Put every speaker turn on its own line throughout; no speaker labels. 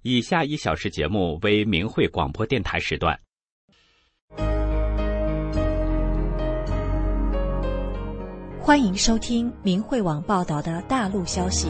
以下1小时节目为明慧广播电台时段。
欢迎收听明慧网报道的大陆消息。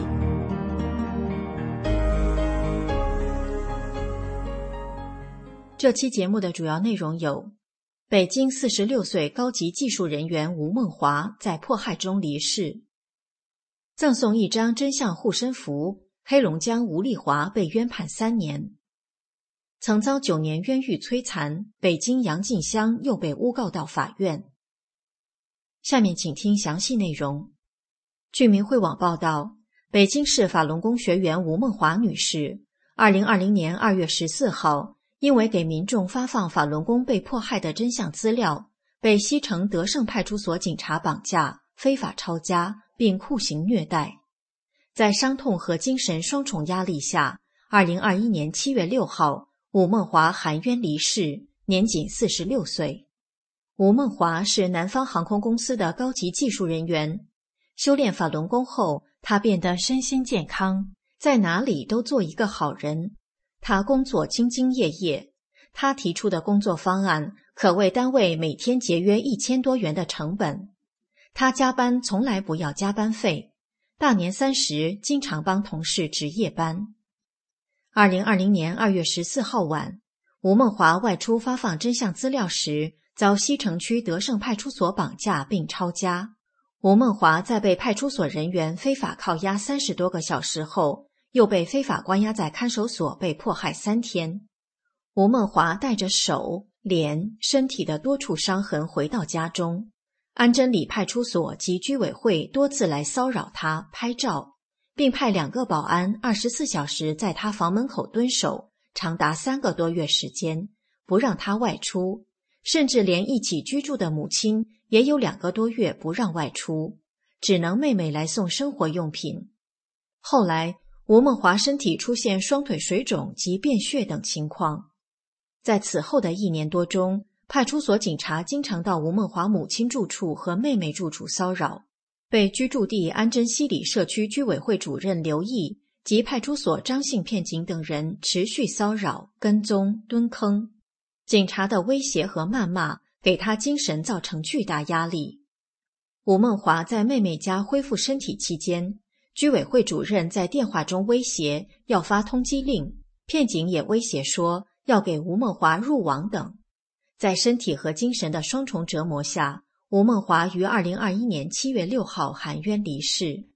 这期节目的主要内容有：北京46岁高级技术人员吴梦华在迫害中离世；赠送1张真相护身符，黑龙江吴丽华被冤判3年；曾遭9年冤狱摧残，北京杨进香又被诬告到法院。下面请听详细内容。据明慧网报道，北京市法轮功学员吴梦华女士2020年2月14号因为给民众发放法轮功被迫害的真相资料，被西城德胜派出所警察绑架、非法抄家并酷刑虐待。在伤痛和精神双重压力下，2021年7月6号，吴梦华含冤离世，年仅46岁。吴梦华是南方航空公司的高级技术人员，修炼法轮功后，他变得身心健康，在哪里都做一个好人。他工作兢兢业业，他提出的工作方案可为单位每天节约1000多元的成本。他加班从来不要加班费，大年30经常帮同事值夜班。2020年2月14号晚，吴梦华外出发放真相资料时，遭西城区德胜派出所绑架并抄家。吴梦华在被派出所人员非法铐押30多个小时后，又被非法关押在看守所被迫害3天。吴梦华带着手、脸、身体的多处伤痕回到家中，安贞里派出所及居委会多次来骚扰他拍照，并派2个保安24小时在他房门口蹲守，长达3个多月时间，不让他外出，甚至连一起居住的母亲也有2个多月不让外出，只能妹妹来送生活用品。后来吴梦华身体出现双腿水肿及便血等情况。在此后的1年多中，派出所警察经常到吴梦华母亲住处和妹妹住处骚扰，被居住地安贞西里社区居委会主任刘毅及派出所张姓片警等人持续骚扰、跟踪、蹲坑。警察的威胁和谩骂给他精神造成巨大压力。吴梦华在妹妹家恢复身体期间，居委会主任在电话中威胁要发通缉令，片警也威胁说要给吴梦华入网等。在身体和精神的双重折磨下，吴梦华于2021年7月6号含冤离世。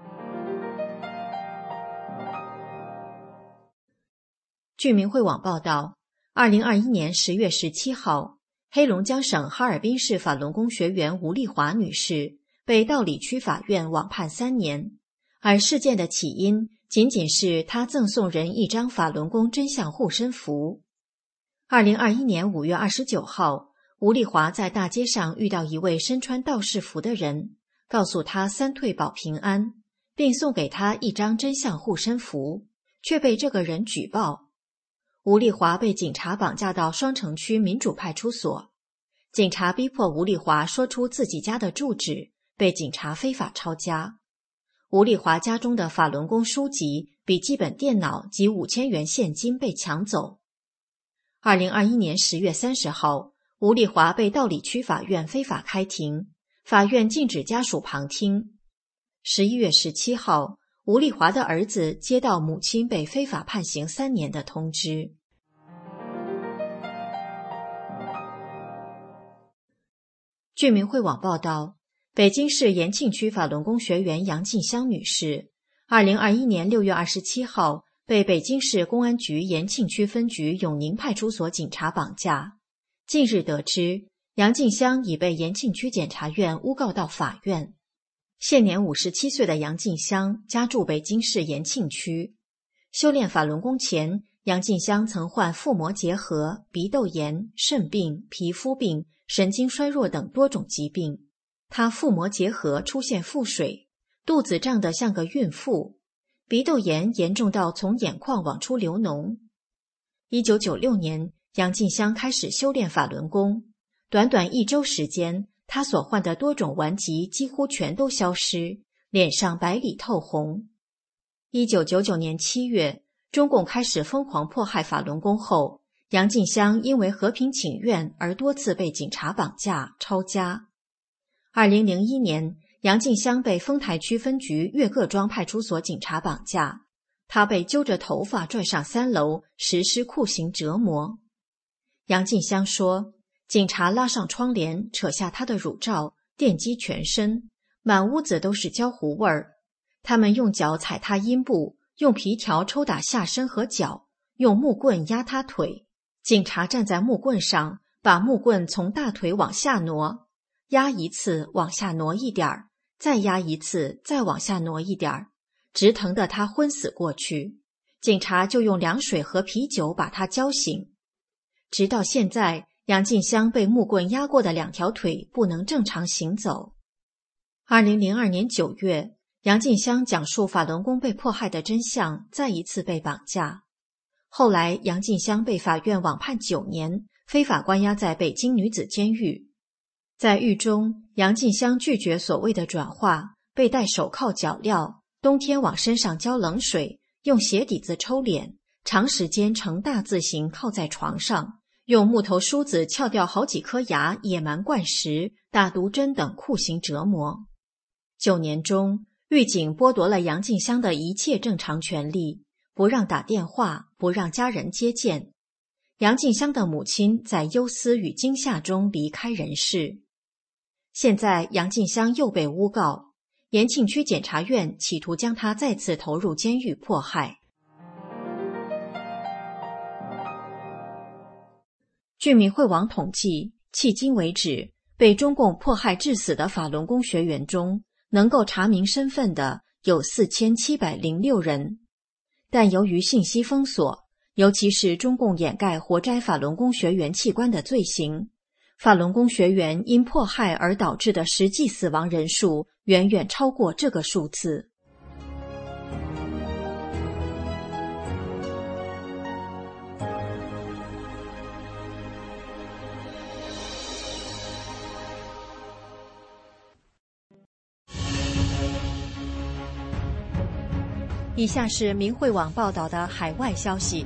据明慧网报道，2021年10月17号，黑龙江省哈尔滨市法轮功学员吴丽华女士被道里区法院网判3年，而事件的起因仅仅是她赠送人1张法轮功真相护身符。2021年5月29号，吴丽华在大街上遇到一位身穿道士服的人，告诉他3退保平安，并送给他1张真相护身符，却被这个人举报。吴丽华被警察绑架到双城区民主派出所，警察逼迫吴丽华说出自己家的住址，被警察非法抄家。吴丽华家中的法轮功书籍、笔记本电脑及5000元现金被抢走。2021年10月30号，吴丽华被道里区法院非法开庭，法院禁止家属旁听。11月17号，吴丽华的儿子接到母亲被非法判刑3年的通知。据明慧网报道，北京市延庆区法轮功学员杨进香女士2021年6月27号被北京市公安局延庆区分局永宁派出所警察绑架。近日得知，杨进香已被延庆区检察院诬告到法院。现年57岁的杨进香家住北京市延庆区。修炼法轮功前，杨进香曾患腹膜结核、鼻窦炎、肾病、皮肤病、神经衰弱等多种疾病。他腹膜结核出现腹水，肚子胀得像个孕妇，鼻窦炎严重到从眼眶往出流脓。1996年，杨进香开始修炼法轮功，短短1周时间，他所患的多种顽疾几乎全都消失，脸上白里透红。1999年7月， 中共开始疯狂迫害法轮功后，杨进香因为和平请愿而多次被警察绑架、抄家。2001年，杨进香被丰台区分局岳各庄派出所警察绑架，他被揪着头发拽上3楼，实施酷刑折磨。杨进香说，警察拉上窗帘，扯下他的乳罩，电击全身，满屋子都是焦糊味儿。他们用脚踩他阴部，用皮条抽打下身和脚，用木棍压他腿。警察站在木棍上，把木棍从大腿往下挪，压一次往下挪一点儿，再压一次再往下挪一点儿，直疼得他昏死过去。警察就用凉水和啤酒把他浇醒。直到现在，杨进香被木棍压过的2条腿不能正常行走。2002年9月，杨进香讲述法轮功被迫害的真相，再一次被绑架。后来杨进香被法院网判9年，非法关押在北京女子监狱。在狱中，杨进香拒绝所谓的转化，被戴手铐脚镣，冬天往身上浇冷水，用鞋底子抽脸，长时间呈大字形靠在床上，用木头梳子撬掉好几颗牙，野蛮灌食，打毒针等酷刑折磨。9年中，狱警剥夺了杨进香的一切正常权利，不让打电话，不让家人接见。杨进香的母亲在忧思与惊吓中离开人世。现在杨进香又被诬告，延庆区检察院企图将他再次投入监狱迫害。据民会网统计，迄今为止，被中共迫害致死的法轮功学员中，能够查明身份的有4706人。但由于信息封锁，尤其是中共掩盖活摘法轮功学员器官的罪行，法轮功学员因迫害而导致的实际死亡人数远远超过这个数字。以下是民会网报道的海外消息，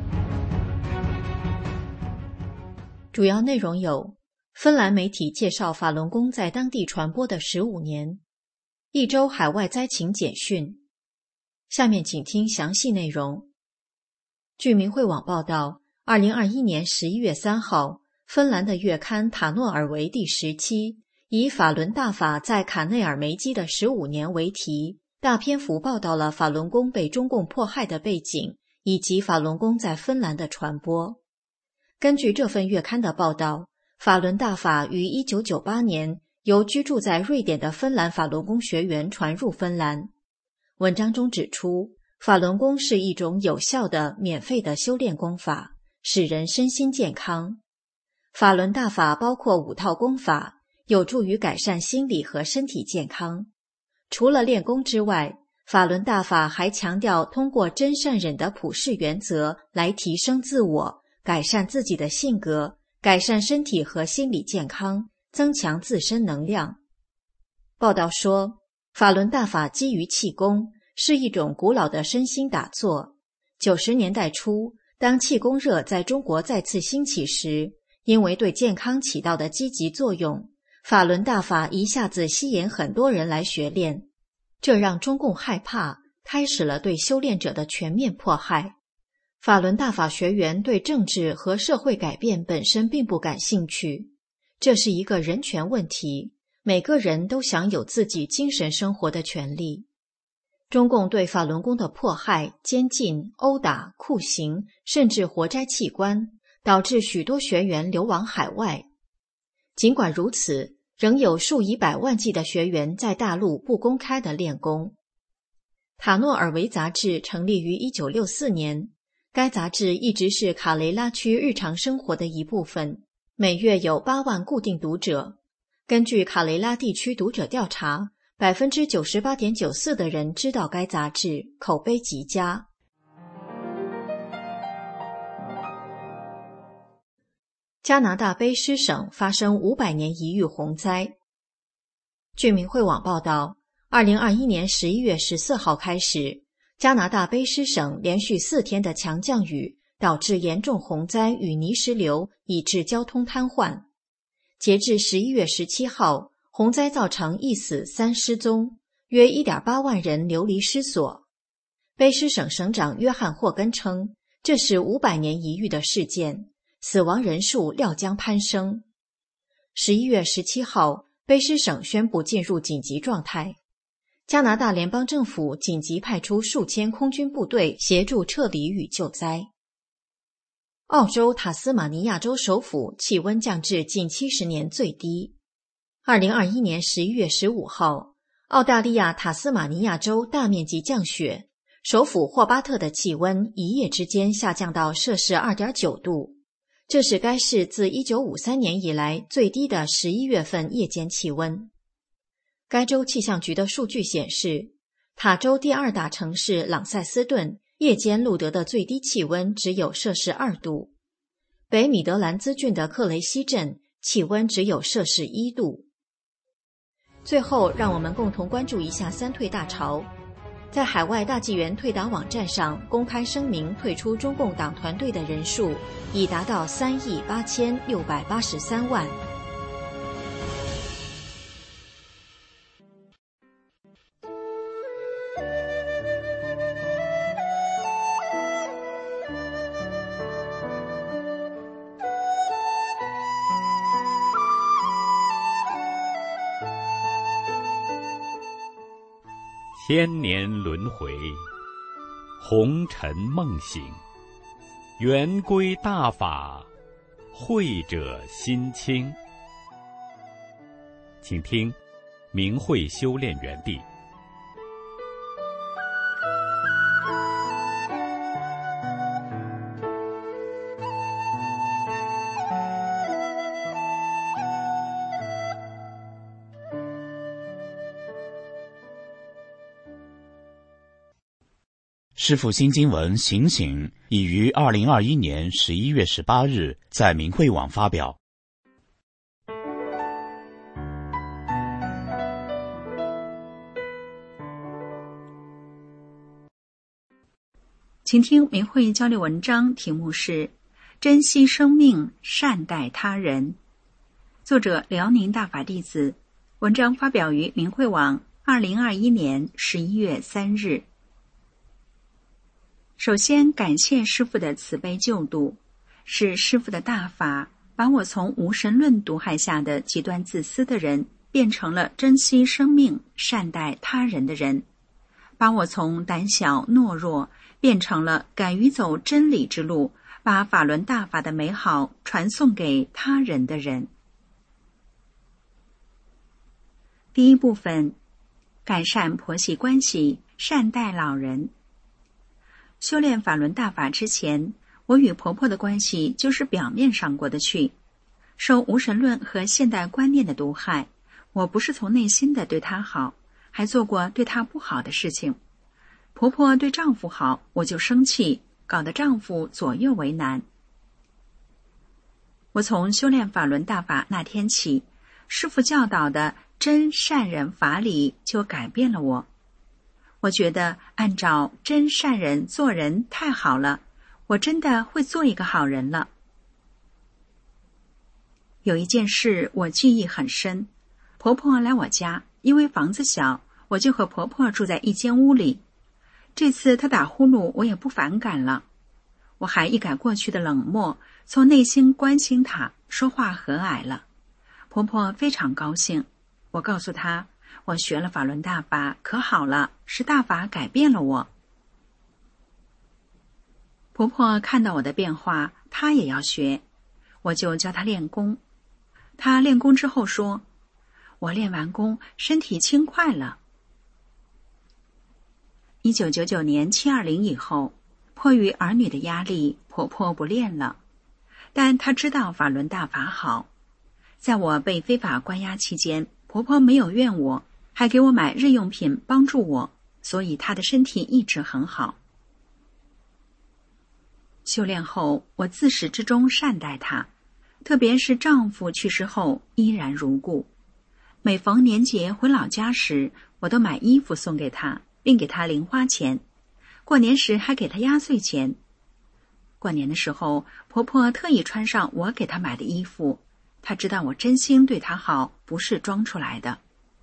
主要内容有：芬兰媒体介绍法轮功在当地传播的15年，一周海外灾情简讯。下面请听详细内容。据民会网报道，2021年11月3号，芬兰的月刊《塔诺尔维》第10期以法轮大法在卡内尔梅基的15年为题，大篇幅报道了法轮功被中共迫害的背景，以及法轮功在芬兰的传播。根据这份月刊的报道，法轮大法于1998年由居住在瑞典的芬兰法轮功学员传入芬兰。文章中指出，法轮功是一种有效的、免费的修炼功法，使人身心健康。法轮大法包括5套功法，有助于改善心理和身体健康。除了练功之外，法轮大法还强调通过真善忍的普世原则来提升自我，改善自己的性格，改善身体和心理健康，增强自身能量。报道说，法轮大法基于气功，是一种古老的身心打坐。90年代初，当气功热在中国再次兴起时，因为对健康起到的积极作用，法轮大法一下子吸引很多人来学练，这让中共害怕，开始了对修炼者的全面迫害。法轮大法学员对政治和社会改变本身并不感兴趣，这是一个人权问题，每个人都享有自己精神生活的权利。中共对法轮功的迫害、监禁、殴打、酷刑，甚至活摘器官，导致许多学员流亡海外。尽管如此，仍有数以百万计的学员在大陆不公开地练功。塔诺尔维杂志成立于1964年，该杂志一直是卡雷拉区日常生活的一部分，每月有8万固定读者。根据卡雷拉地区读者调查， 98.94% 的人知道该杂志，口碑极佳。加拿大卑诗省发生500年一遇洪灾。据民会网报道，2021年11月14号开始， 加拿大卑诗省连续4天的强降雨导致严重洪灾与泥石流，以致交通瘫痪。截至11月17号，洪灾造成1死3失踪，约 1.8 万人流离失所。卑诗省省长约翰霍根称，这是500年一遇的事件，死亡人数料将攀升。11月17号，卑诗省宣布进入紧急状态。加拿大联邦政府紧急派出数千空军部队协助撤离与救灾。澳洲塔斯马尼亚州首府气温降至近70年最低。2021年11月15号，澳大利亚塔斯马尼亚州大面积降雪，首府霍巴特的气温一夜之间下降到摄氏 2.9 度，这是该市自1953年以来最低的11月份夜间气温。该州气象局的数据显示，塔州第2大城市朗塞斯顿夜间录得的最低气温只有摄氏2度，北米德兰兹郡的克雷西镇气温只有摄氏1度。最后，让我们共同关注一下3退大潮。在海外大纪元退党网站上公开声明退出中共党团队的人数已达到38683万。
千年轮回，红尘梦醒，圆规大法，慧者心清。请听明慧修炼园地。
师父新经文醒醒已于2021年11月18日在明慧网发表。
请听明慧交流文章，题目是珍惜生命，善待他人。作者辽宁大法弟子，文章发表于明慧网2021年11月3日。首先感谢师父的慈悲救度，是师父的大法把我从无神论毒害下的极端自私的人变成了珍惜生命善待他人的人，把我从胆小懦弱变成了敢于走真理之路，把法轮大法的美好传送给他人的人。第一部分，改善婆媳关系，善待老人。修炼法轮大法之前，我与婆婆的关系就是表面上过得去。受无神论和现代观念的毒害，我不是从内心的对她好，还做过对她不好的事情。婆婆对丈夫好，我就生气，搞得丈夫左右为难。我从修炼法轮大法那天起，师父教导的真善人法理就改变了我。我觉得按照真善人做人太好了，我真的会做一个好人了。有一件事我记忆很深，婆婆来我家，因为房子小，我就和婆婆住在一间屋里。这次她打呼噜，我也不反感了，我还一改过去的冷漠，从内心关心她，说话和蔼了。婆婆非常高兴，我告诉她，我学了法轮大法可好了，是大法改变了我。婆婆看到我的变化，她也要学，我就教她练功。她练功之后说，我练完功身体轻快了。1999年720以后，迫于儿女的压力，婆婆不练了，但她知道法轮大法好。在我被非法关押期间，婆婆没有怨我，还给我买日用品帮助我，所以她的身体一直很好。修炼后，我自始至终善待她，特别是丈夫去世后依然如故。每逢年节回老家时，我都买衣服送给她，并给她零花钱。 过年时还给她压岁钱。过年的时候，婆婆特意穿上我给她买的衣服，她知道我真心对她好，不是装出来的。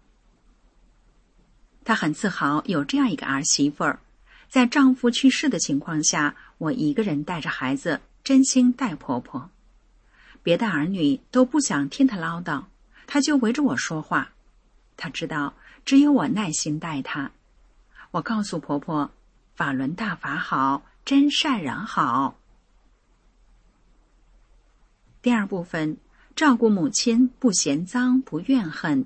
她很自豪有这样一个儿媳妇儿，在丈夫去世的情况下，我一个人带着孩子，真心待婆婆。别的儿女都不想听她唠叨，她就围着我说话。她知道只有我耐心待她。我告诉婆婆，法轮大法好，真善人好。第二部分，照顾母亲，不嫌脏，不怨恨。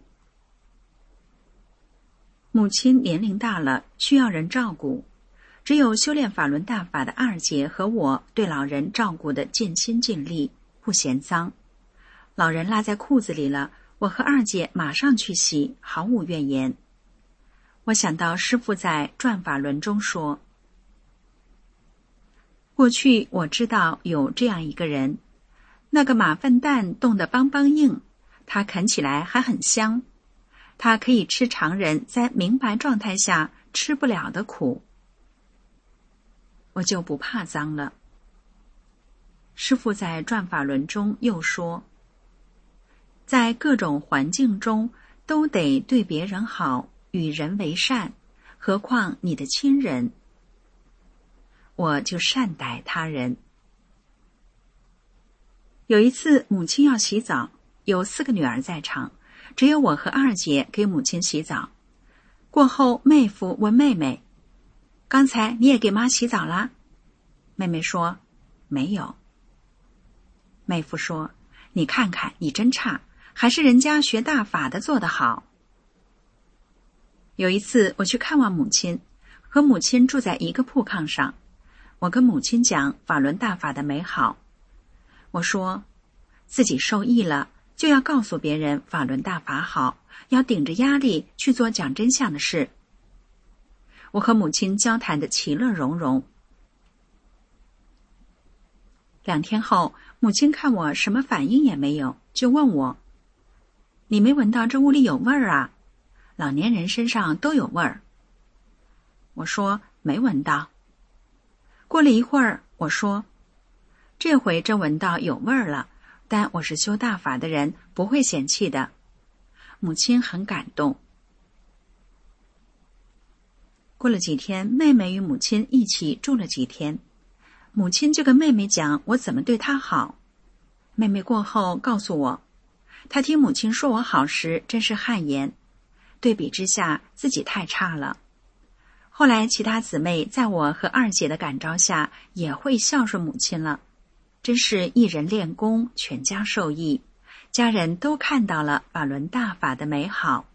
母亲年龄大了，需要人照顾，只有修炼法轮大法的二姐和我对老人照顾的尽心尽力，不嫌脏。老人拉在裤子里了，我和二姐马上去洗，毫无怨言。我想到师父在转法轮中说，过去我知道有这样一个人，那个马粪蛋冻得梆梆硬，它啃起来还很香，它可以吃常人在明白状态下吃不了的苦。我就不怕脏了。师父在转法轮中又说，在各种环境中都得对别人好，与人为善，何况你的亲人。我就善待他人。有一次母亲要洗澡，有4个女儿在场，只有我和二姐给母亲洗澡。过后妹夫问妹妹，刚才你也给妈洗澡啦？妹妹说，没有。妹夫说，你看看你真差，还是人家学大法的做得好。有一次我去看望母亲，和母亲住在一个铺炕上，我跟母亲讲法轮大法的美好。我说，自己受益了，就要告诉别人法轮大法好，要顶着压力去做讲真相的事。我和母亲交谈的其乐融融。2天后，母亲看我什么反应也没有，就问我，你没闻到这屋里有味儿啊？老年人身上都有味儿。我说，没闻到。过了一会儿，我说，这回真闻到有味儿了，但我是修大法的人，不会嫌弃的。母亲很感动。过了几天，妹妹与母亲一起住了几天，母亲就跟妹妹讲我怎么对她好。妹妹过后告诉我，她听母亲说我好时真是汗颜，对比之下自己太差了。后来其他姊妹在我和二姐的感召下也会孝顺母亲了，真是一人练功，全家受益，家人都看到了法轮大法的美好。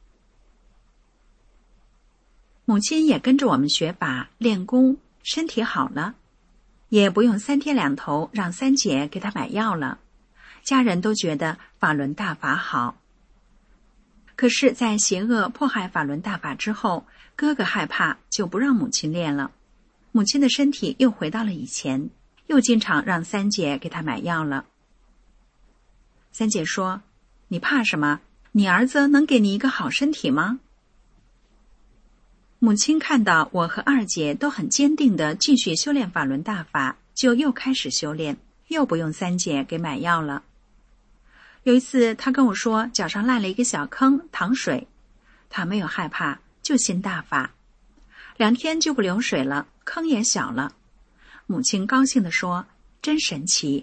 母亲也跟着我们学法练功，身体好了，也不用3天2头让三姐给她买药了，家人都觉得法轮大法好。可是在邪恶迫害法轮大法之后，哥哥害怕，就不让母亲练了，母亲的身体又回到了以前，又经常让三姐给她买药了。三姐说，你怕什么？你儿子能给你一个好身体吗？母亲看到我和二姐都很坚定地继续修炼法轮大法，就又开始修炼，又不用三姐给买药了。有一次她跟我说脚上烂了一个小坑，淌水，她没有害怕，就信大法，2天就不流水了，坑也小了。母亲高兴地说，真神奇。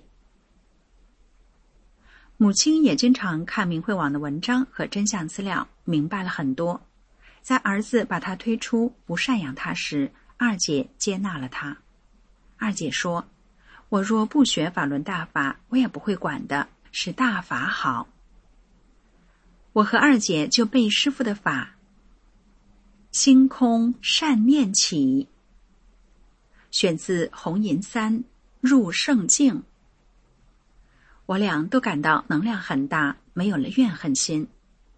母亲也经常看明慧网的文章和真相资料，明白了很多。在儿子把他推出不赡养他时，二姐接纳了他。二姐说，我若不学法轮大法，我也不会管的，是大法好。我和二姐就背师父的法，心空善念起，选自红银3入圣境。我俩都感到能量很大，没有了怨恨心。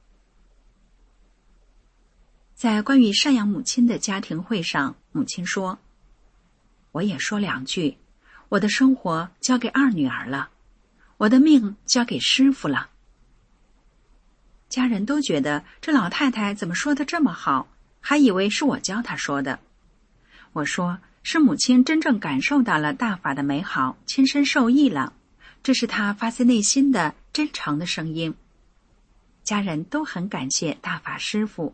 在关于赡养母亲的家庭会上，母亲说，我也说2句，我的生活交给2女儿了，我的命交给师父了。家人都觉得这老太太怎么说得这么好，还以为是我教她说的。 我说，是母亲真正感受到了大法的美好，亲身受益了，这是她发自内心的真诚的声音。家人都很感谢大法师父。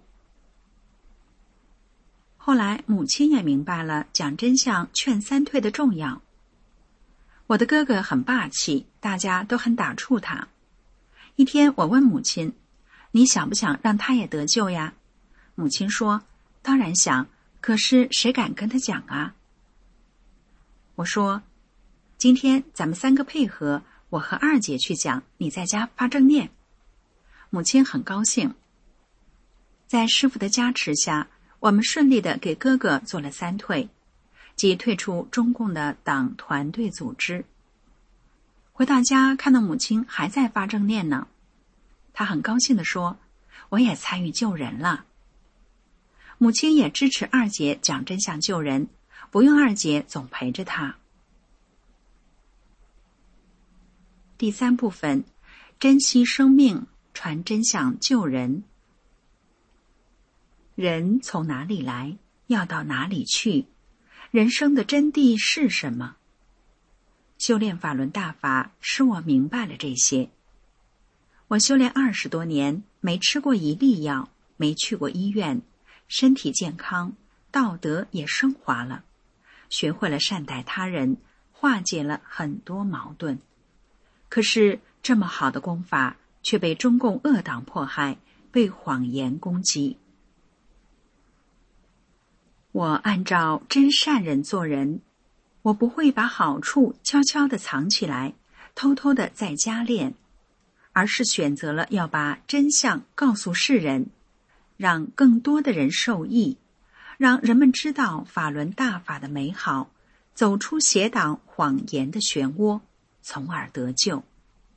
后来母亲也明白了讲真相劝三退的重要。我的哥哥很霸气，大家都很打怵他。一天我问母亲，你想不想让他也得救呀？母亲说，当然想，可是谁敢跟他讲啊？我说，今天咱们3个配合，我和二姐去讲，你在家发正念。母亲很高兴。在师父的加持下，我们顺利地给哥哥做了3退，即退出中共的党团队组织。回到家看到母亲还在发正念呢，他很高兴地说，我也参与救人了。母亲也支持二姐讲真相救人，不用二姐总陪着她。第3部分，珍惜生命，传真相救人。人从哪里来，要到哪里去？人生的真谛是什么？修炼法轮大法使我明白了这些。我修炼20多年，没吃过一粒药，没去过医院，身体健康，道德也升华了，学会了善待他人，化解了很多矛盾。可是这么好的功法却被中共恶党迫害，被谎言攻击。我按照真善人做人，我不会把好处悄悄地藏起来，偷偷地在家练，而是选择了要把真相告诉世人，让更多的人受益，让人们知道法轮大法的美好，走出邪党谎言的漩涡，从而得救。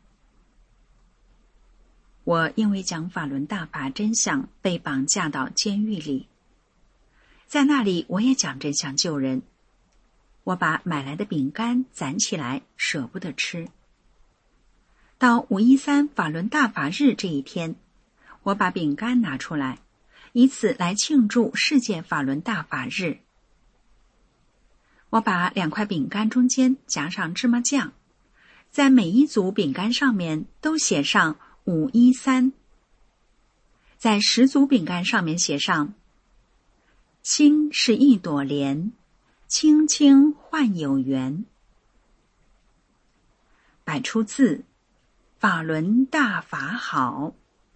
我因为讲法轮大法真相被绑架到监狱里，在那里我也讲真相救人。我把买来的饼干攒起来，舍不得吃。到513法轮大法日这一天，我把饼干拿出来，以此来庆祝世界法轮大法日。我把2块饼干中间夹上芝麻酱，在每一组饼干上面都写上513，在10组饼干上面写上心是一朵莲，轻轻换有缘，摆出字法轮大法好。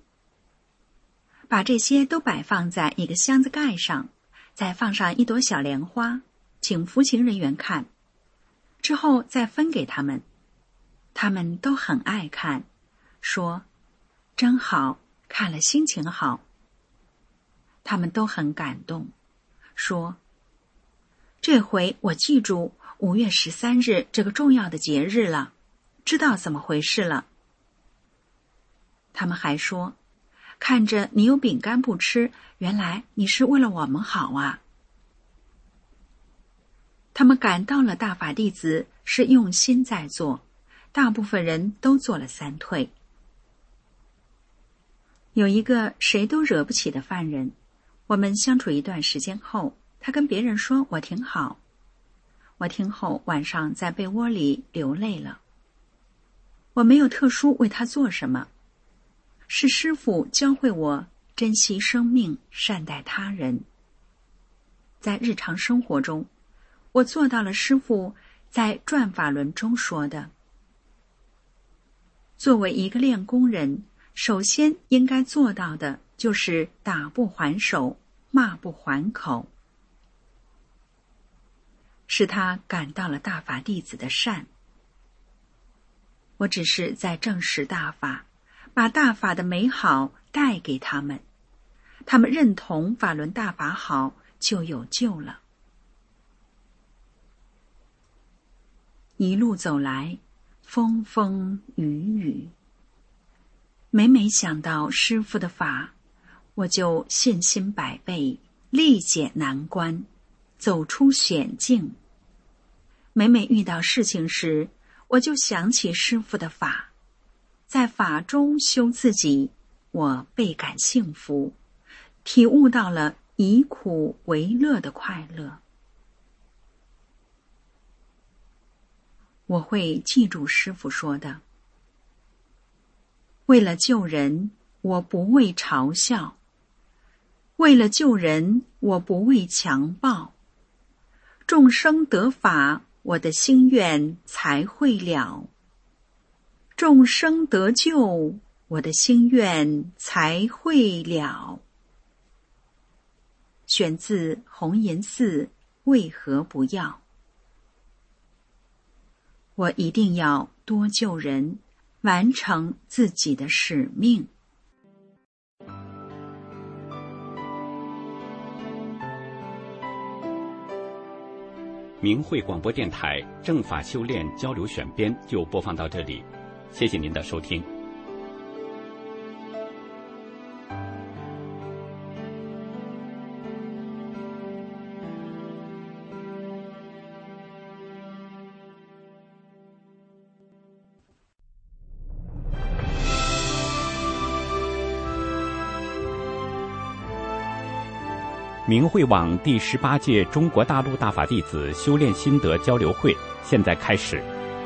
把这些都摆放在一个箱子盖上，再放上一朵小莲花，请服刑人员看，之后再分给他们。他们都很爱看，说真好，看了心情好。他们都很感动，说这回我记住5月13日这个重要的节日了，知道怎么回事了。他们还说，看着你有饼干不吃，原来你是为了我们好啊。他们感到了大法弟子是用心在做，大部分人都做了3退。有一个谁都惹不起的犯人，我们相处一段时间后，他跟别人说我挺好。我听后晚上在被窝里流泪了。我没有特殊为他做什么，是师父教会我珍惜生命，善待他人。在日常生活中，我做到了师父在转法轮中说的，作为一个练功人，首先应该做到的就是打不还手，骂不还口。使他感到了大法弟子的善。我只是在证实大法，把大法的美好带给他们，他们认同法轮大法好，就有救了。一路走来，风风雨雨，每每想到师父的法，我就信心百倍，力解难关，走出险境。每每遇到事情时，我就想起师父的法，在法中修自己，我倍感幸福，体悟到了以苦为乐的快乐。 我会记住师父说的。为了救人，我不畏嘲笑；为了救人，我不畏强暴。众生得法，我的心愿才会了；众生得救，我的心愿才会了。选自《弘岩寺为何不要》。我一定要多救人，完成自己的使命。
明慧广播电台正法修炼交流选编就播放到这里，谢谢您的收听。明慧网第18届中国大陆大法弟子修炼心得交流会现在开始。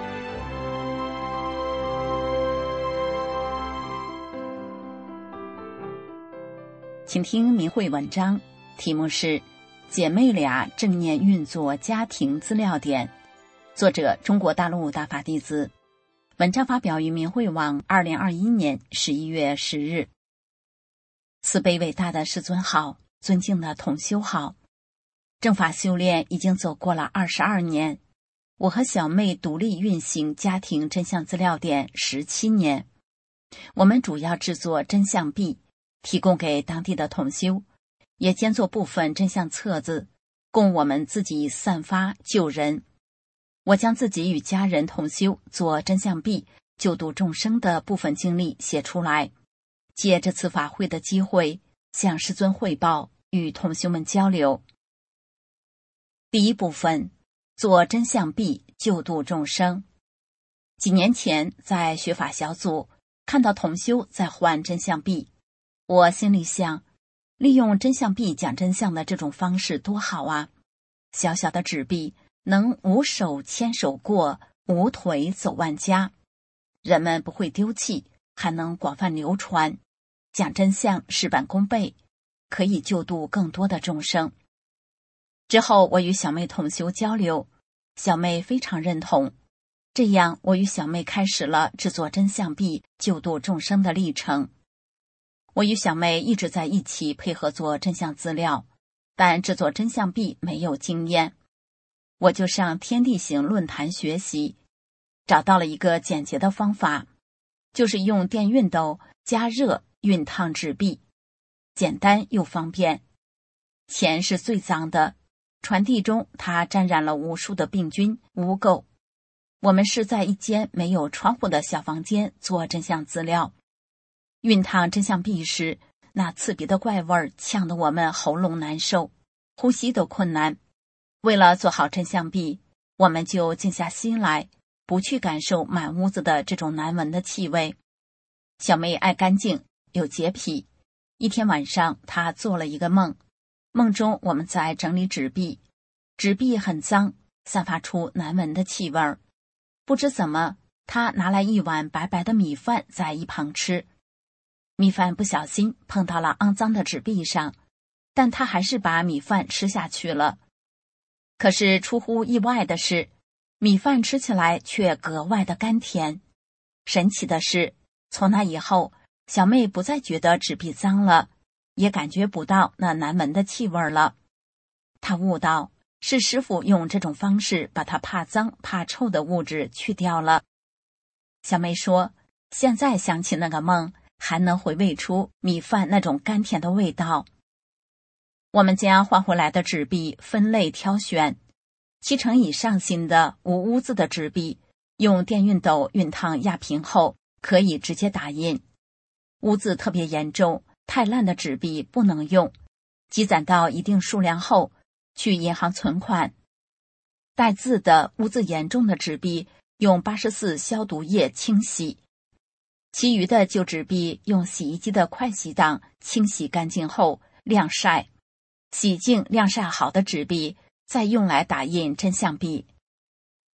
请听明慧文章，题目是《姐妹俩正念运作家庭资料点》，作者中国大陆大法弟子。文章发表于明慧网2021年11月10日。慈悲伟大的师尊好，尊敬的同修好，正法修炼已经走过了22年，我和小妹独立运行家庭真相资料点17年。我们主要制作真相币，提供给当地的同修，也兼做部分真相册子，供我们自己散发救人。我将自己与家人同修做真相币救度众生的部分经历写出来，借这次法会的机会向师尊汇报，与同修们交流。第一部分，做真相币救度众生。几年前在学法小组看到同修在换真相币，我心里想，利用真相币讲真相的这种方式多好啊！小小的纸币能无手牵手过，无腿走万家，人们不会丢弃，还能广泛流传，讲真相事半功倍，可以救度更多的众生。之后我与小妹同修交流，小妹非常认同，这样我与小妹开始了制作真相币救度众生的历程。我与小妹一直在一起配合做真相资料，但制作真相币没有经验，我就上天地行论坛学习，找到了一个简洁的方法，就是用电熨斗加热熨烫纸币，简单又方便。钱是最脏的，传递中它沾染了无数的病菌污垢。我们是在一间没有窗户的小房间做真相资料，熨烫真相币时，那刺鼻的怪味呛得我们喉咙难受，呼吸都困难。为了做好真相币，我们就静下心来，不去感受满屋子的这种难闻的气味。小妹爱干净，有洁癖。一天晚上，她做了一个梦，梦中我们在整理纸币，纸币很脏，散发出难闻的气味。不知怎么，她拿来一碗白白的米饭在一旁吃，米饭不小心碰到了肮脏的纸币上，但她还是把米饭吃下去了。可是出乎意外的是，米饭吃起来却格外的甘甜。神奇的是，从那以后，小妹不再觉得纸币脏了，也感觉不到那难闻的气味了。她悟到，是师父用这种方式把她怕脏怕臭的物质去掉了。小妹说，现在想起那个梦，还能回味出米饭那种甘甜的味道。我们将换回来的纸币分类挑选，70%以上新的无污渍的纸币，用电熨斗熨烫压平后，可以直接打印。污渍特别严重，太烂的纸币不能用，积攒到一定数量后，去银行存款。带字的污渍严重的纸币，用84消毒液清洗。其余的旧纸币用洗衣机的快洗档清洗干净后晾晒，洗净晾晒好的纸币再用来打印真相币。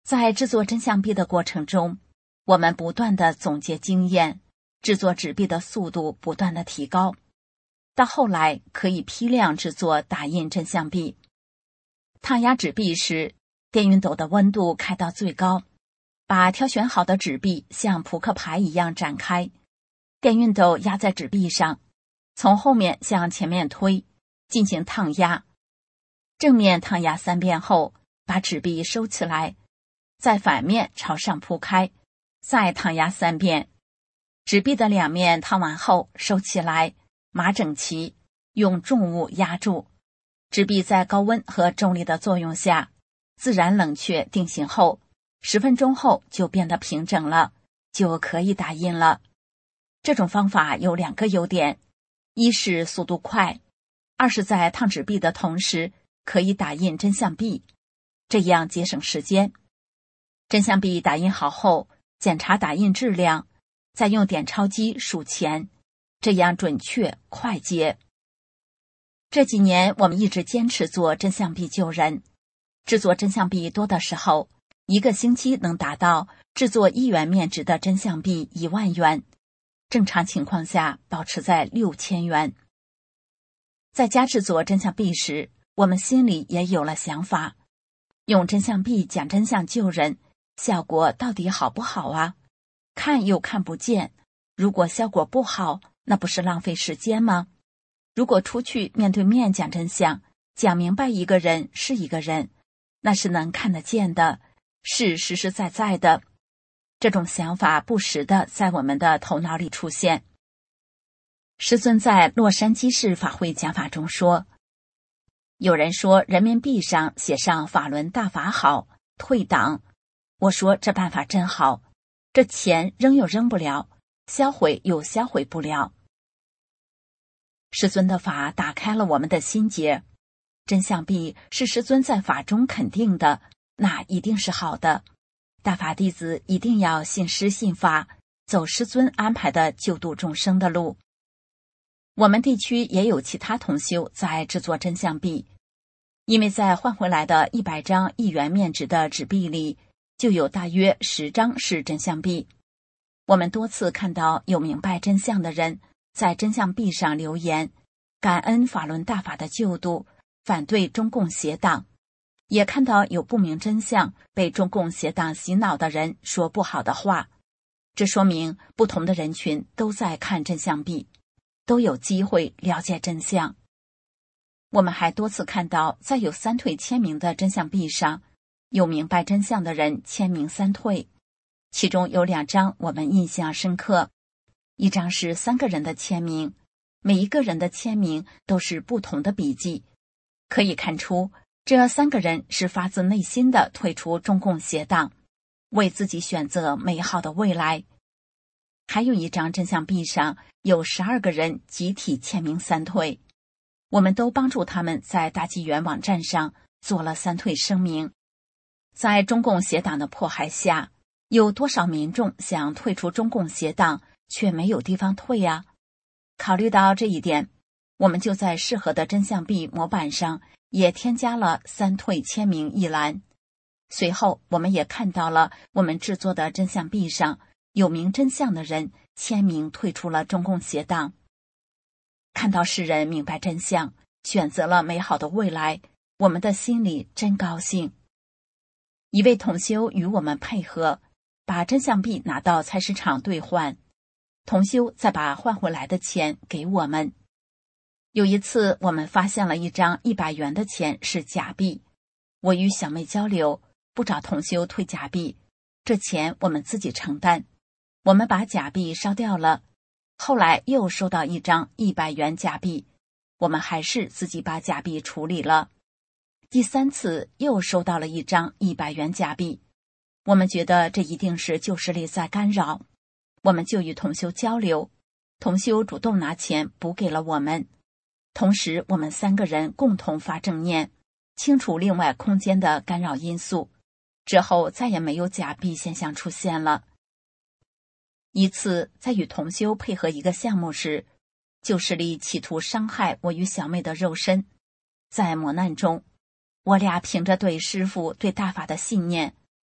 在制作真相币的过程中，我们不断地总结经验，制作纸币的速度不断地提高，到后来可以批量制作打印真相币。烫压纸币时，电熨斗的温度开到最高，把挑选好的纸币像扑克牌一样展开，电熨斗压在纸币上，从后面向前面推，进行烫压。正面烫压3遍后，把纸币收起来，在反面朝上铺开，再烫压3遍。纸币的2面烫完后收起来，码整齐，用重物压住。纸币在高温和重力的作用下，自然冷却定型后，10分钟后就变得平整了，就可以打印了。这种方法有2个优点，一是速度快，二是在烫纸币的同时可以打印真相币，这样节省时间。真相币打印好后，检查打印质量，再用点钞机数钱，这样准确快捷。这几年我们一直坚持做真相币救人，制作真相币多的时候，1个星期能达到制作1元面值的真相币1万元，正常情况下保持在6000元。在家制作真相币时，我们心里也有了想法，用真相币讲真相救人，效果到底好不好啊？看又看不见，如果效果不好，那不是浪费时间吗？如果出去面对面讲真相，讲明白一个人是一个人，那是能看得见的，是实实在在的。这种想法不时地在我们的头脑里出现。师尊在洛杉矶市法会讲法中说，有人说人民币上写上法轮大法好，退党。我说这办法真好，这钱扔又扔不了，销毁又销毁不了。师尊的法打开了我们的心结，真相币是师尊在法中肯定的，那一定是好的。大法弟子一定要信师信法，走师尊安排的救度众生的路。我们地区也有其他同修在制作真相币，因为在换回来的100张1元面值的纸币里，就有大约10张是真相币。我们多次看到有明白真相的人在真相币上留言，感恩法轮大法的救度，反对中共邪党。也看到有不明真相被中共邪党洗脑的人说不好的话，这说明不同的人群都在看真相币，都有机会了解真相。我们还多次看到在有3退签名的真相币上，有明白真相的人签名3退，其中有2张我们印象深刻，一张是3个人的签名，每一个人的签名都是不同的笔记，可以看出这3个人是发自内心的退出中共邪党，为自己选择美好的未来。还有一张真相币上有12个人集体签名3退，我们都帮助他们在大纪元网站上做了3退声明。在中共邪党的迫害下，有多少民众想退出中共邪党，却没有地方退啊？考虑到这一点，我们就在适合的真相币模板上也添加了3退签名一栏。随后我们也看到了我们制作的真相币上有明真相的人签名退出了中共邪党。看到世人明白真相，选择了美好的未来，我们的心里真高兴。一位同修与我们配合，把真相币拿到菜市场兑换，同修再把换回来的钱给我们。有一次我们发现了一张100元的钱是假币，我与小妹交流，不找同修退假币，这钱我们自己承担。我们把假币烧掉了，后来又收到一张100元假币，我们还是自己把假币处理了。第3次又收到了一张100元假币，我们觉得这一定是旧势力在干扰，我们就与同修交流，同修主动拿钱补给了我们。同时我们3个人共同发正念，清除另外空间的干扰因素，之后再也没有假币现象出现了。一次在与同修配合一个项目时，旧势力企图伤害我与小妹的肉身，在磨难中，我俩凭着对师父对大法的信念，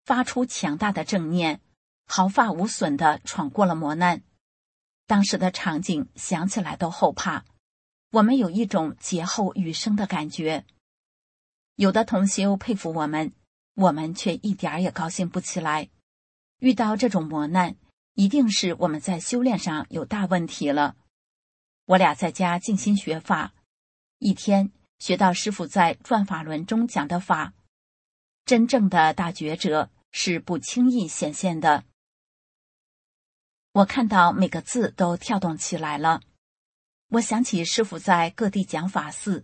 发出强大的正念，毫发无损地闯过了磨难。当时的场景想起来都后怕，我们有一种劫后余生的感觉。有的同修佩服我们，我们却一点儿也高兴不起来。遇到这种磨难，一定是我们在修炼上有大问题了。我俩在家静心学法，一天学到师父在转法轮中讲的法，真正的大觉者是不轻易显现的。我看到每个字都跳动起来了。我想起师父在各地讲法寺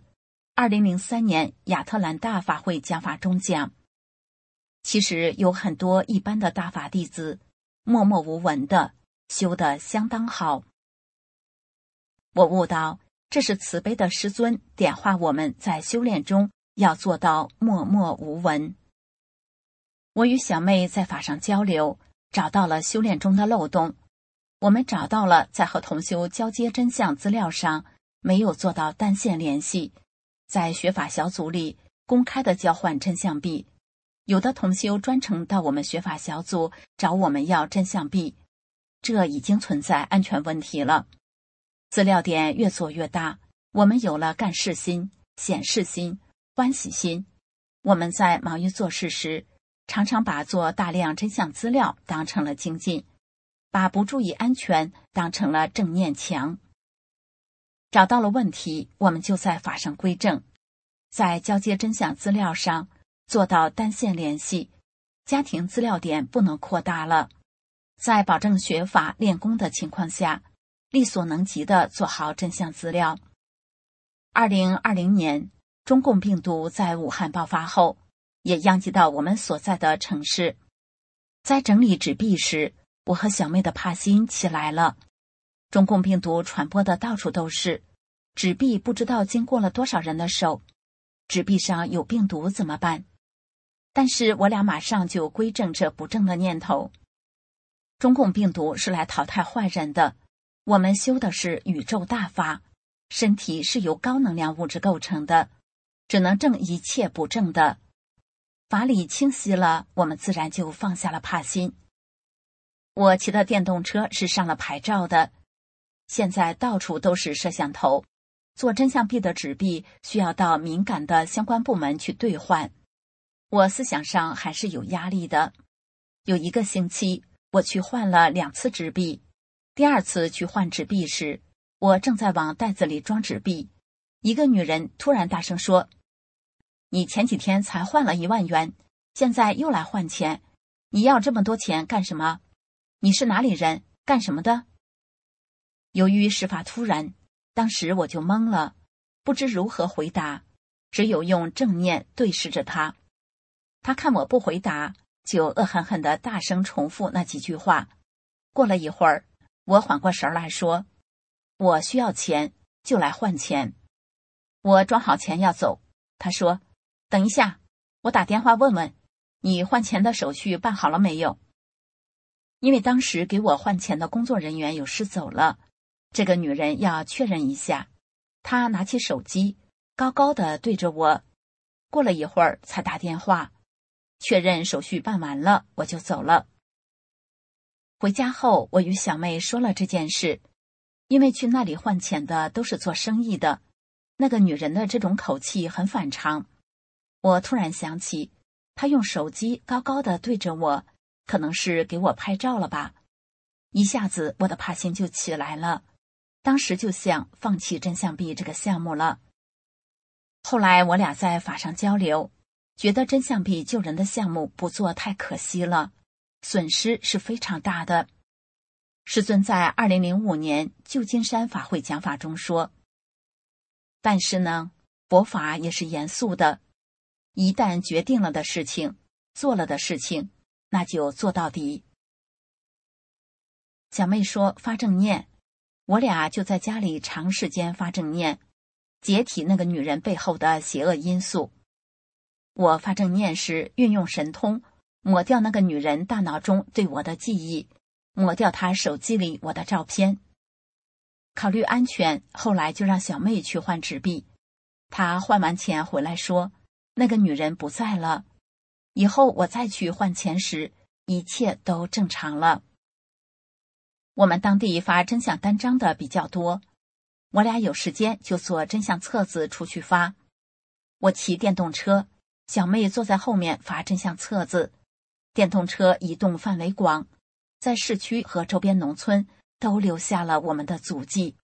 2003年亚特兰大法会讲法中讲，其实有很多一般的大法弟子默默无闻的修得相当好。我悟到，这是慈悲的师尊点化我们在修炼中要做到默默无闻。我与小妹在法上交流，找到了修炼中的漏洞。我们找到了在和同修交接真相资料上没有做到单线联系，在学法小组里公开的交换真相币，有的同修专程到我们学法小组找我们要真相币，这已经存在安全问题了。资料点越做越大，我们有了干事心、显示心、欢喜心。我们在忙于做事时，常常把做大量真相资料当成了精进，把不注意安全当成了正念强。找到了问题，我们就在法上归正，在交接真相资料上做到单线联系，家庭资料点不能扩大了，在保证学法练功的情况下，力所能及地做好真相资料。2020年，中共病毒在武汉爆发后，也殃及到我们所在的城市。在整理纸币时，我和小妹的怕心起来了。中共病毒传播的到处都是，纸币不知道经过了多少人的手，纸币上有病毒怎么办？但是我俩马上就归正这不正的念头。中共病毒是来淘汰坏人的，我们修的是宇宙大法，身体是由高能量物质构成的，只能正一切不正的。法理清晰了，我们自然就放下了怕心。我骑的电动车是上了牌照的，现在到处都是摄像头，做真相币的纸币需要到敏感的相关部门去兑换。我思想上还是有压力的。有1个星期，我去换了2次纸币。第2次去换纸币时，我正在往袋子里装纸币，一个女人突然大声说：“你前几天才换了1万元，现在又来换钱，你要这么多钱干什么？你是哪里人？干什么的？”由于事发突然，当时我就懵了，不知如何回答，只有用正念对视着他。他看我不回答，就恶狠狠地大声重复那几句话。过了一会儿，我缓过神来说：“我需要钱，就来换钱。”我装好钱要走，他说：“等一下，我打电话问问，你换钱的手续办好了没有？”因为当时给我换钱的工作人员有事走了，这个女人要确认一下。她拿起手机，高高的对着我，过了一会儿才打电话，确认手续办完了，我就走了。回家后，我与小妹说了这件事，因为去那里换钱的都是做生意的，那个女人的这种口气很反常。我突然想起，她用手机高高的对着我，可能是给我拍照了吧。一下子我的怕心就起来了，当时就想放弃真相币这个项目了。后来我俩在法上交流，觉得真相币救人的项目不做太可惜了，损失是非常大的。师尊在2005年旧金山法会讲法中说，但是呢，佛法也是严肃的，一旦决定了的事情，做了的事情，那就做到底。小妹说发正念，我俩就在家里长时间发正念，解体那个女人背后的邪恶因素。我发正念时运用神通，抹掉那个女人大脑中对我的记忆，抹掉她手机里我的照片。考虑安全，后来就让小妹去换纸币。她换完钱回来说，那个女人不在了。 以后我再去换钱时，一切都正常了。我们当地发真相单张的比较多，我俩有时间就做真相册子出去发。我骑电动车，小妹坐在后面发真相册子。电动车移动范围广，在市区和周边农村都留下了我们的足迹。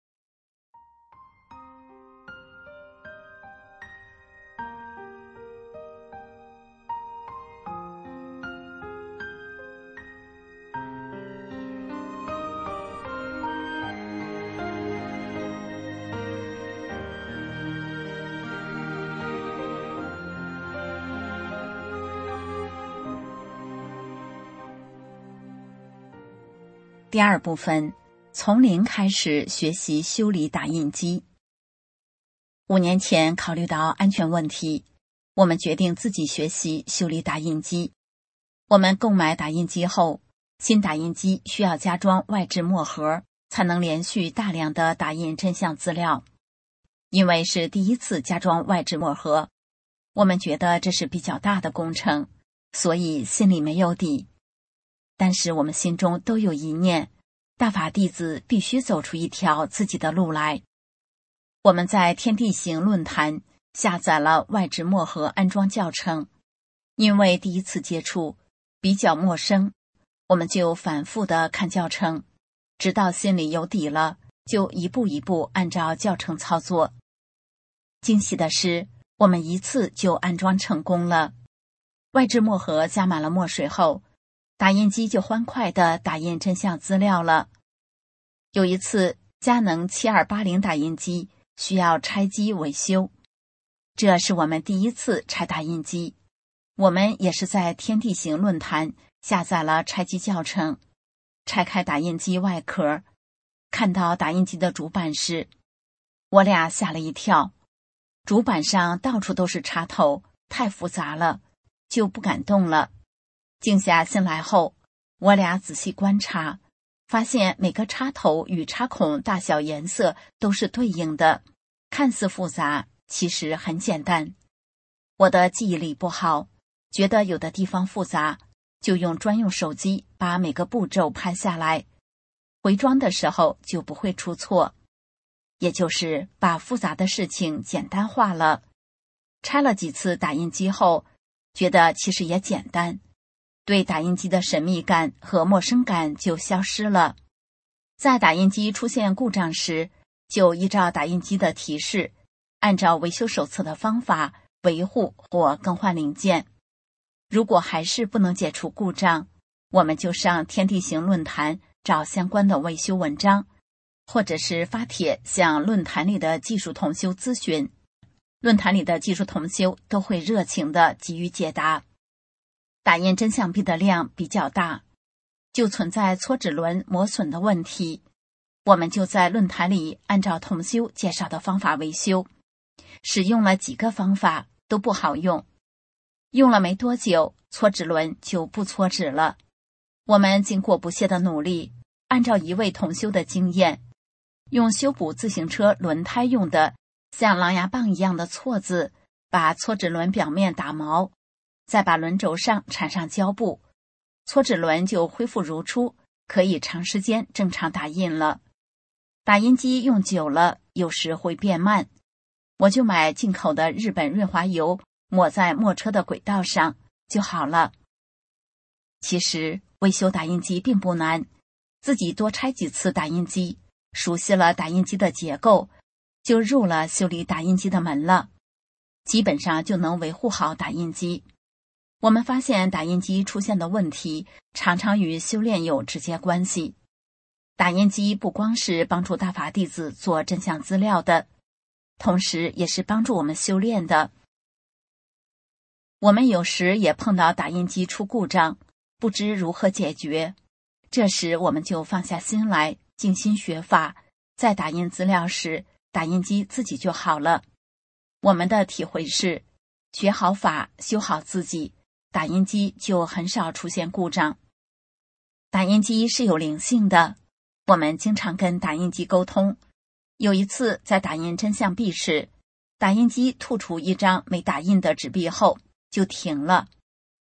第二部分，从零开始学习修理打印机。5年前考虑到安全问题，我们决定自己学习修理打印机。我们购买打印机后，新打印机需要加装外置墨盒，才能连续大量的打印真相资料。因为是第一次加装外置墨盒，我们觉得这是比较大的工程，所以心里没有底。但是我们心中都有一念，大法弟子必须走出一条自己的路来。我们在天地行论坛下载了外置墨盒安装教程，因为第一次接触比较陌生，我们就反复地看教程，直到心里有底了，就一步一步按照教程操作。惊喜的是，我们一次就安装成功了。外置墨盒加满了墨水后，打印机就欢快地打印真相资料了。有一次，佳能7280打印机需要拆机维修，这是我们第一次拆打印机。我们也是在天地行论坛下载了拆机教程，拆开打印机外壳，看到打印机的主板时，我俩吓了一跳。主板上到处都是插头，太复杂了，就不敢动了。静下心来后，我俩仔细观察，发现每个插头与插孔大小颜色都是对应的，看似复杂，其实很简单。我的记忆力不好，觉得有的地方复杂，就用专用手机把每个步骤拍下来，回装的时候就不会出错。也就是把复杂的事情简单化了。拆了几次打印机后，觉得其实也简单，对打印机的神秘感和陌生感就消失了。在打印机出现故障时，就依照打印机的提示，按照维修手册的方法维护或更换零件。如果还是不能解除故障，我们就上天地行论坛找相关的维修文章，或者是发帖向论坛里的技术同修咨询。论坛里的技术同修都会热情地给予解答。打印真相币的量比较大，就存在搓纸轮磨损的问题，我们就在论坛里按照同修介绍的方法维修，使用了几个方法都不好用，用了没多久，搓纸轮就不搓纸了。我们经过不懈的努力，按照一位同修的经验，用修补自行车轮胎用的像狼牙棒一样的锉子，把搓纸轮表面打毛，再把轮轴上缠上胶布，搓纸轮就恢复如初，可以长时间正常打印了。打印机用久了，有时会变慢，我就买进口的日本润滑油，抹在墨车的轨道上就好了。其实维修打印机并不难，自己多拆几次打印机，熟悉了打印机的结构，就入了修理打印机的门了，基本上就能维护好打印机。我们发现打印机出现的问题常常与修炼有直接关系。打印机不光是帮助大法弟子做真相资料的，同时也是帮助我们修炼的。我们有时也碰到打印机出故障，不知如何解决，这时我们就放下心来，静心学法，在打印资料时，打印机自己就好了。我们的体会是，学好法，修好自己，打印机就很少出现故障。打印机是有灵性的，我们经常跟打印机沟通。有一次在打印真相币时，打印机吐出一张没打印的纸币后就停了。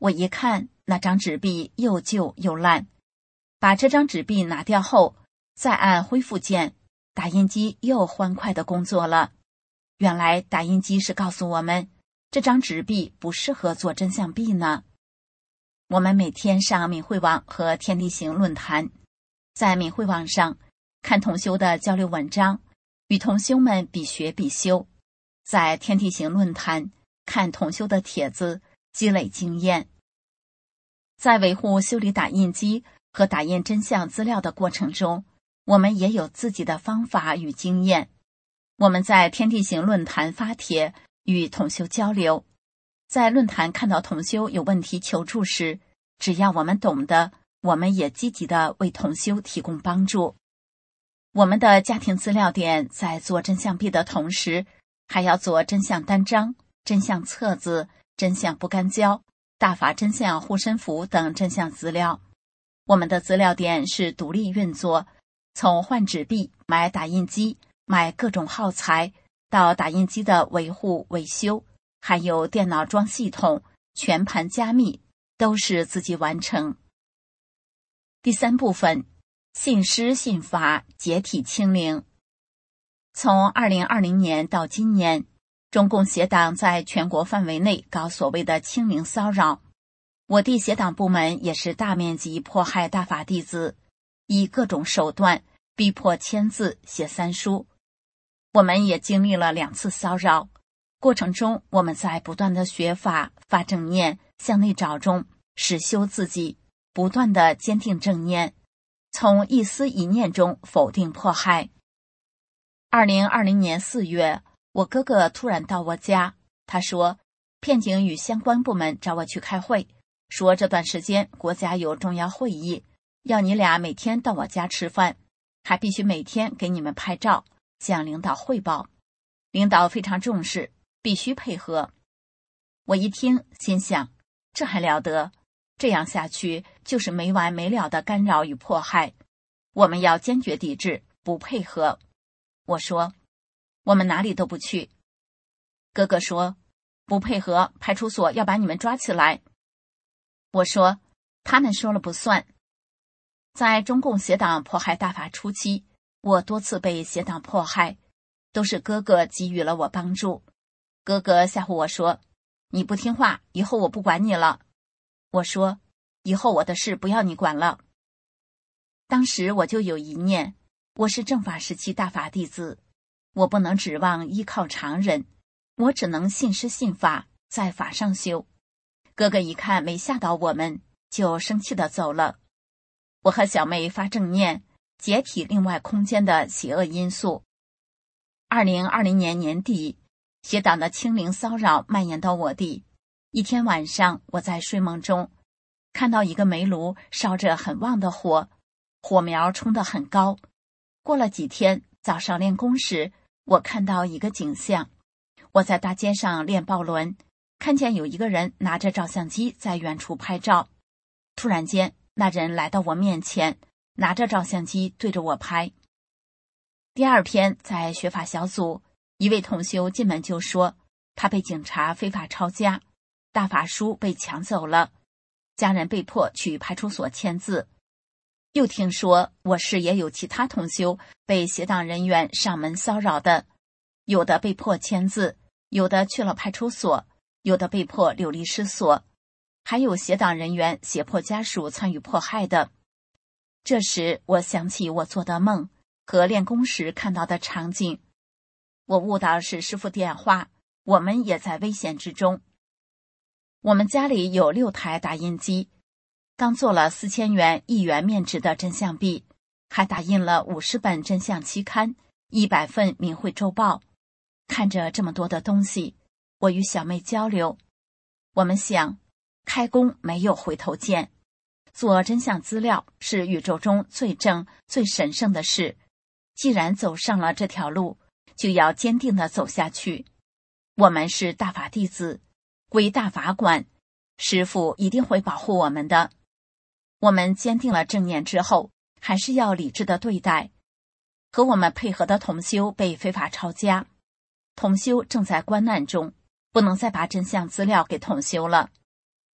我一看，那张纸币又旧又烂，把这张纸币拿掉后，再按恢复键，打印机又欢快地工作了。原来打印机是告诉我们，这张纸币不适合做真相币呢。我们每天上敏慧网和天地行论坛，在敏慧网上看同修的交流文章，与同修们比学比修；在天地行论坛看同修的帖子，积累经验。在维护修理打印机和打印真相资料的过程中，我们也有自己的方法与经验。我们在天地行论坛发帖与同修交流，在论坛看到同修有问题求助时，只要我们懂的，我们也积极地为同修提供帮助。我们的家庭资料点在做真相币的同时，还要做真相单张、真相册子、真相不干胶、大法真相护身符等真相资料。我们的资料点是独立运作，从换纸币、买打印机、买各种耗材，到打印机的维护维修，还有电脑装系统、全盘加密，都是自己完成。第3部分，信师信法，解体清零。从2020年到今年，中共协党在全国范围内搞所谓的清零骚扰，我地协党部门也是大面积迫害大法弟子，以各种手段逼迫签字写3书。我们也经历了2次骚扰，过程中我们在不断的学法、发正念、向内找中实修自己，不断的坚定正念，从一丝一念中否定迫害。2020年4月，我哥哥突然到我家，他说片警与相关部门找我去开会，说这段时间国家有重要会议，要你俩每天到我家吃饭，还必须每天给你们拍照，向领导汇报。领导非常重视，必须配合。我一听，心想，这还了得？这样下去就是没完没了的干扰与迫害，我们要坚决抵制，不配合。我说，我们哪里都不去。哥哥说，不配合，派出所要把你们抓起来。我说，他们说了不算。在中共协党迫害大法初期，我多次被协党迫害，都是哥哥给予了我帮助。哥哥吓唬我说，你不听话，以后我不管你了。我说，以后我的事不要你管了。当时我就有一念，我是正法时期大法弟子，我不能指望依靠常人，我只能信师信法，在法上修。哥哥一看没吓到我们，就生气地走了。我和小妹发正念，解体另外空间的邪恶因素。2020年年底，协党的清零骚扰蔓延到我地。一天晚上，我在睡梦中看到一个煤炉烧着很旺的火，火苗冲得很高。过了几天，早上练功时，我看到一个景象。我在大街上练抱轮，看见有一个人拿着照相机在远处拍照。突然间，那人来到我面前，拿着照相机对着我拍。第2天在学法小组，一位同修进门就说，他被警察非法抄家，大法书被抢走了，家人被迫去派出所签字。又听说我市也有其他同修被协党人员上门骚扰的，有的被迫签字，有的去了派出所，有的被迫流离失所，还有协党人员胁迫家属参与迫害的。这时我想起我做的梦和练功时看到的场景，我悟到是师父点化，我们也在危险之中。我们家里有6台打印机，刚做了4000元1元面值的真相币，还打印了50本真相期刊、100份明慧周报。看着这么多的东西，我与小妹交流，我们想，开工没有回头箭，做真相资料是宇宙中最正最神圣的事，既然走上了这条路，就要坚定地走下去。我们是大法弟子，归大法管，师父一定会保护我们的。我们坚定了正念之后，还是要理智的对待。和我们配合的同修被非法抄家，同修正在关难中，不能再把真相资料给同修了。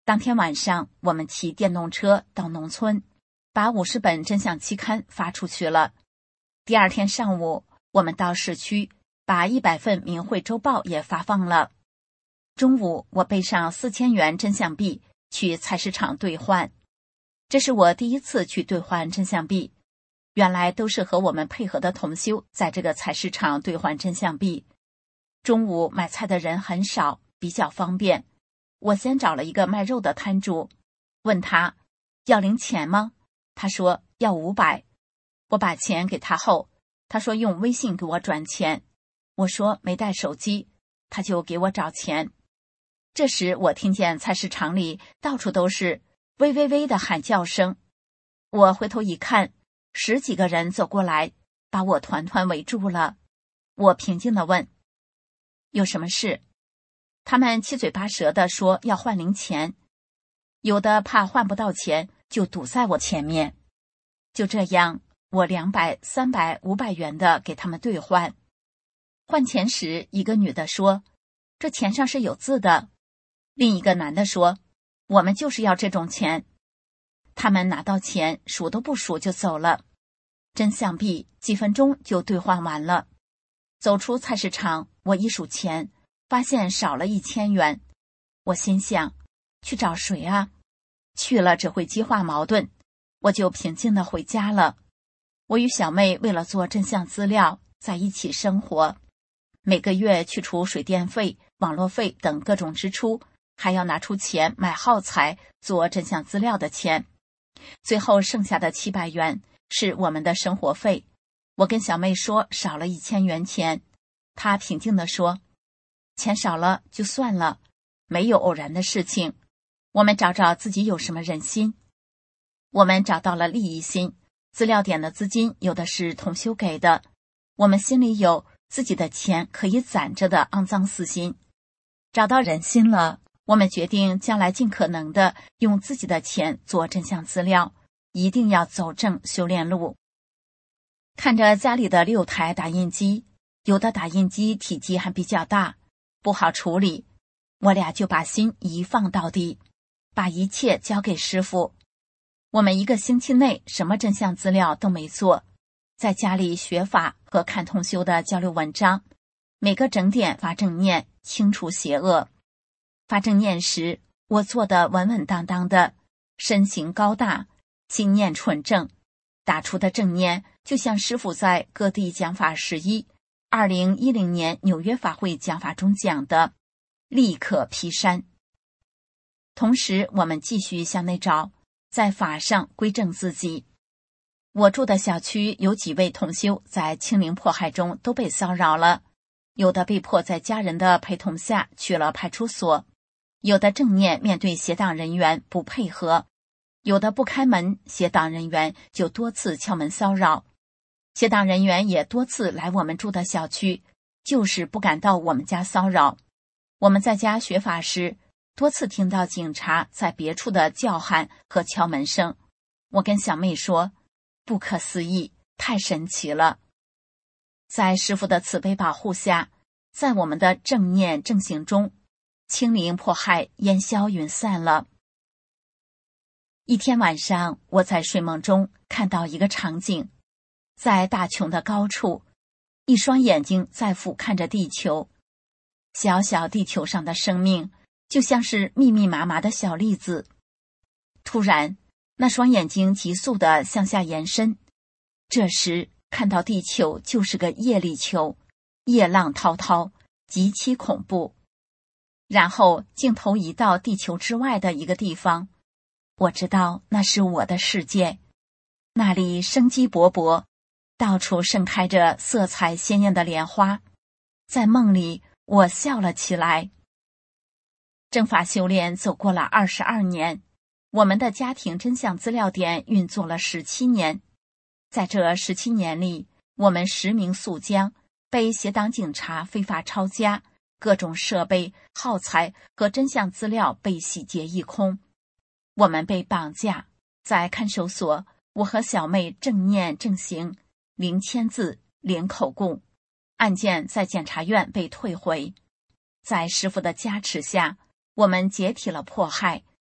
当天晚上，我们骑电动车到农村，把50本真相期刊发出去了。第二天上午，我们到市区，把100份明慧周报也发放了。中午，我背上4000元真相币去菜市场兑换。这是我第一次去兑换真相币，原来都是和我们配合的同修在这个菜市场兑换真相币。中午买菜的人很少，比较方便。我先找了一个卖肉的摊主，问他要零钱吗？他说要500。我把钱给他后，他说用微信给我转钱。我说没带手机，他就给我找钱。这时我听见菜市场里到处都是喂喂喂的喊叫声。我回头一看，10几个人走过来，把我团团围住了。我平静地问，有什么事？他们七嘴八舌地说要换零钱，有的怕换不到钱，就堵在我前面。就这样，我200、300、500元的给他们兑换。换钱时，一个女的说，这钱上是有字的。另一个男的说，我们就是要这种钱。他们拿到钱，数都不数就走了。真相币几分钟就兑换完了。走出菜市场，我一数钱，发现少了1000元。我心想，去找谁啊？去了只会激化矛盾，我就平静地回家了。我与小妹为了做真相资料在一起生活，每个月去除水电费、网络费等各种支出，还要拿出钱买耗材做真相资料的钱。最后剩下的700元是我们的生活费。我跟小妹说少了1000元钱，她平静地说，钱少了就算了，没有偶然的事情，我们找找自己有什么人心。我们找到了利益心，资料点的资金有的是同修给的，我们心里有自己的钱可以攒着的肮脏私心。找到人心了，我们决定将来尽可能的用自己的钱做真相资料，一定要走正修炼路。看着家里的6台打印机，有的打印机体积还比较大，不好处理，我俩就把心一放到底，把一切交给师父。我们1个星期内什么真相资料都没做，在家里学法和看同修的交流文章，每个整点发正念，清除邪恶。发正念时，我做得稳稳当当的，身形高大，心念纯正，打出的正念就像师父在各地讲法112010年纽约法会讲法中讲的，立可劈山。同时我们继续向内找，在法上归正自己。我住的小区有几位同修在清零迫害中都被骚扰了，有的被迫在家人的陪同下去了派出所，有的正念面对邪党人员不配合，有的不开门，邪党人员就多次敲门骚扰。邪党人员也多次来我们住的小区，就是不敢到我们家骚扰。我们在家学法时，多次听到警察在别处的叫喊和敲门声。我跟小妹说，不可思议，太神奇了。在师父的慈悲保护下，在我们的正念正行中，清零迫害烟消云散了。一天晚上，我在睡梦中看到一个场景，在大穹的高处，一双眼睛在俯瞰着地球，小小地球上的生命就像是密密麻麻的小粒子。突然，那双眼睛急速地向下延伸，这时看到地球就是个业力球，业浪滔滔，极其恐怖。然后镜头移到地球之外的一个地方，我知道那是我的世界，那里生机勃勃，到处盛开着色彩鲜艳的莲花。在梦里，我笑了起来。正法修炼走过了22年，我们的家庭真相资料点运作了17年。在这17年里，我们实名肃江，被邪党警察非法抄家，各种设备、耗材和真相资料被洗劫一空。我们被绑架，在看守所，我和小妹正念正行，零签字，零口供，案件在检察院被退回。在师父的加持下，我们解体了迫害，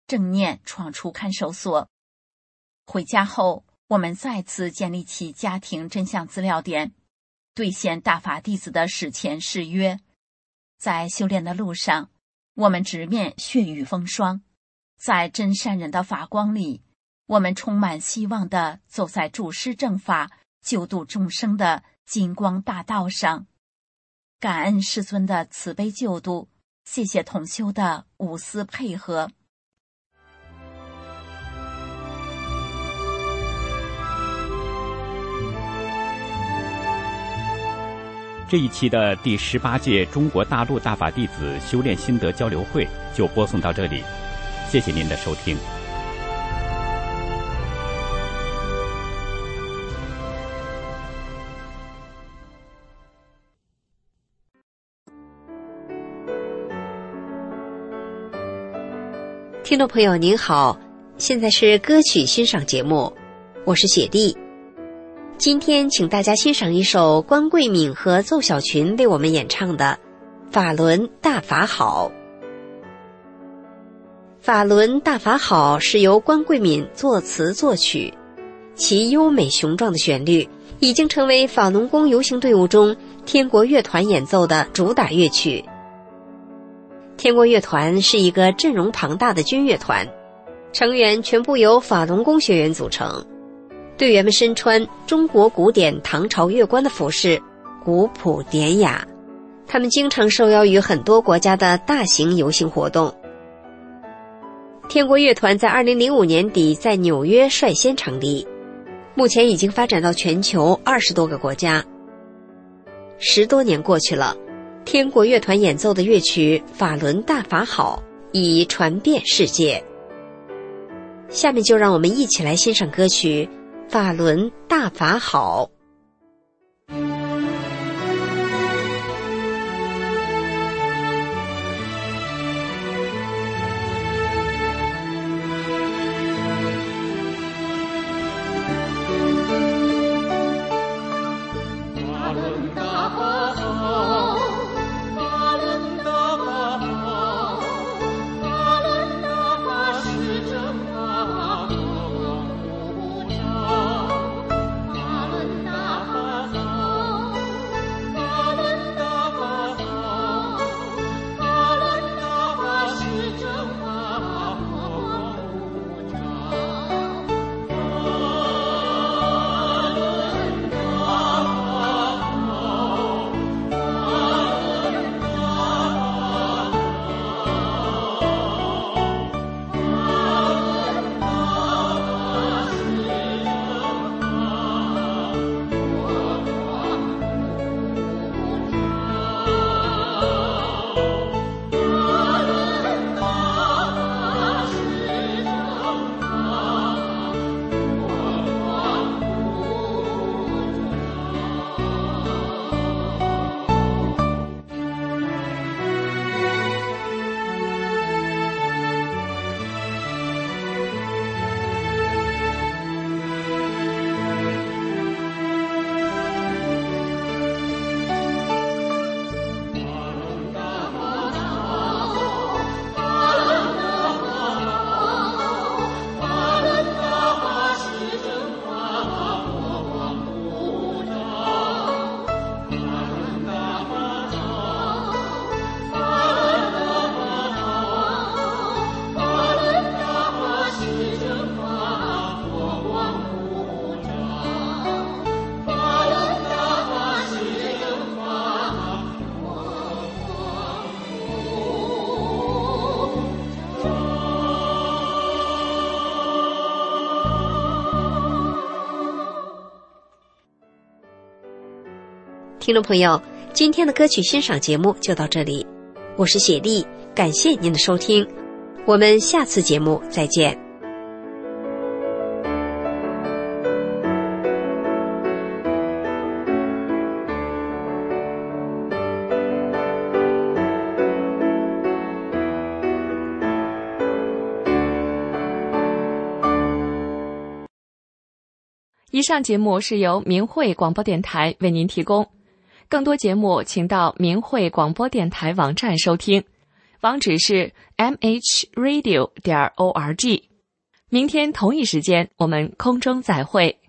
正念闯出看守所。回家后，我们再次建立起家庭真相资料点，兑现大法弟子的史前誓约。在修炼的路上，我们直面血雨风霜，在真善人的法光里，我们充满希望地走在主师正法、救度众生的金光大道上。感恩师尊的慈悲救度，谢谢同修的无私配合。
这一期的第18届中国大陆大法弟子修炼心得交流会就播送到这里，谢谢您的收听。
听众朋友您好，现在是歌曲欣赏节目，我是雪莉。今天请大家欣赏一首关桂敏和奏小群为我们演唱的《法轮大法好》。《法轮大法好》是由关桂敏作词作曲，其优美雄壮的旋律已经成为法轮功游行队伍中天国乐团演奏的主打乐曲。天国乐团是一个阵容庞大的军乐团，成员全部由法轮功学员组成。队员们身穿中国古典唐朝乐官的服饰，古朴典雅。他们经常受邀于很多国家的大型游行活动。天国乐团在2005年底在纽约率先成立，目前已经发展到全球20多个国家。10多年过去了，天国乐团演奏的乐曲《法轮大法好》已传遍世界。下面就让我们一起来欣赏歌曲《法轮大法好》。听众朋友，今天的歌曲欣赏节目就到这里，我是雪莉，感谢您的收听，我们下次节目再见。
以上节目是由明慧广播电台为您提供，更多节目请到明慧广播电台网站收听， 网址是 mhradio.org。明天同一时间我们空中再会。